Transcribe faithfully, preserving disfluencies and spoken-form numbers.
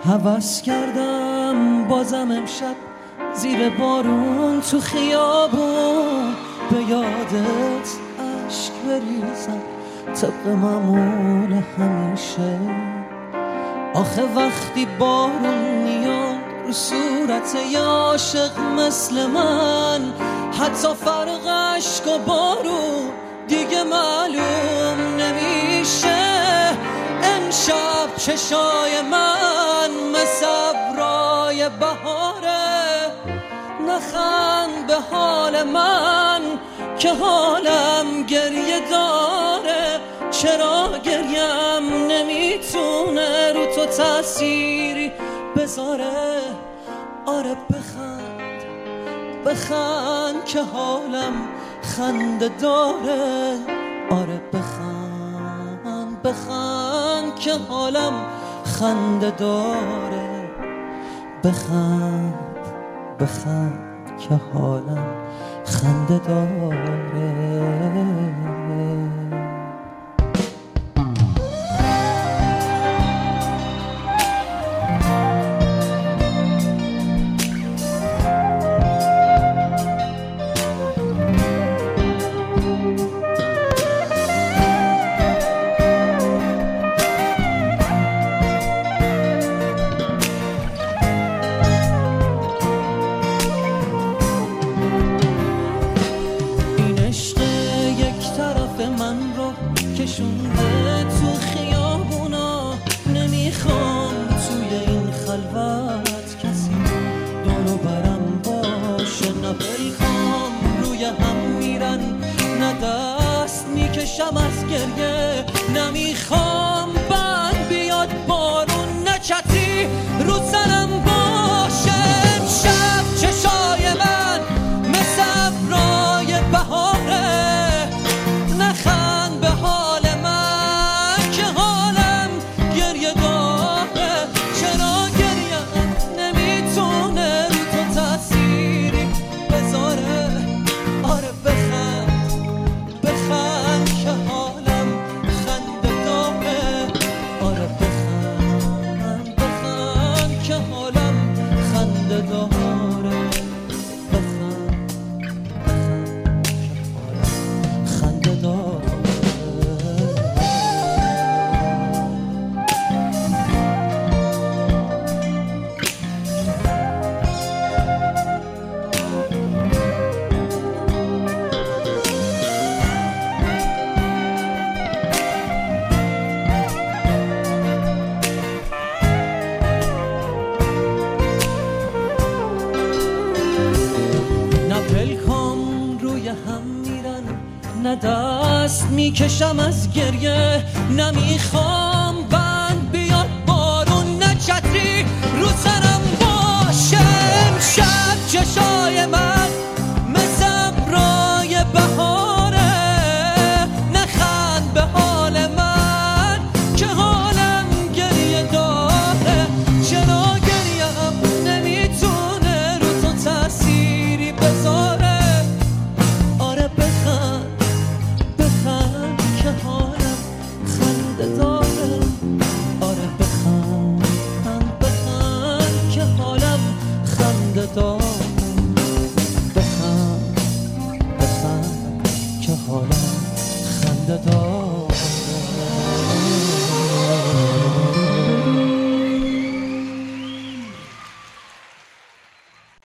هوس کردم بازم امشب زیر بارون تو خیابون به یادت عشق بریزم طبق معمول همیشه. آخه وقتی بارون میاد رو صورت یه عاشق مثل من، حتی فرق عشق و بارون دیگه معلوم نمیشه. امشب چشای من مثل ابرای بهاره، نخند به حال من که حالم گریه داره. چرا گریم نمیتونه رو تو تأثیری بذاره؟ آره بخند بخند که حالم خنده داره. آره بخند بخند که حالم خنده داره. بخند بخند که حالم خنده داره. کشونده تو خیابونا، نمیخوام توی این خلوت کسی دورو برم باشه. نه پیکام روی هم میرن، نه دست میکشم از گریه. نمیخوام بند بیاد بارون، نه چتری رو سرم باشه. امشب چشای من مثل ابرای بهاره، نخند به حال من که حالم گریه داره. چرا گریم نمیتونه رو تو تأثیری بذاره؟ آره بخند بخند که حالم خنده داره. آره بخند بخند که حالم خنده داره. بخند بخند که حالم خنده داره. نه دست میکشم از گریه. نمیخوام بند بیاد بارون، نه چتری رو سرم باشه. امشب چشای من مثل ابرای بهاره، نخند به حال من که حالم گریه داره. چرا گریم نمیتونه رو تو تأثیری بذاره؟ آره بخند بخند که حالم خنده داره. آره بخند بخند که حالم خنده داره.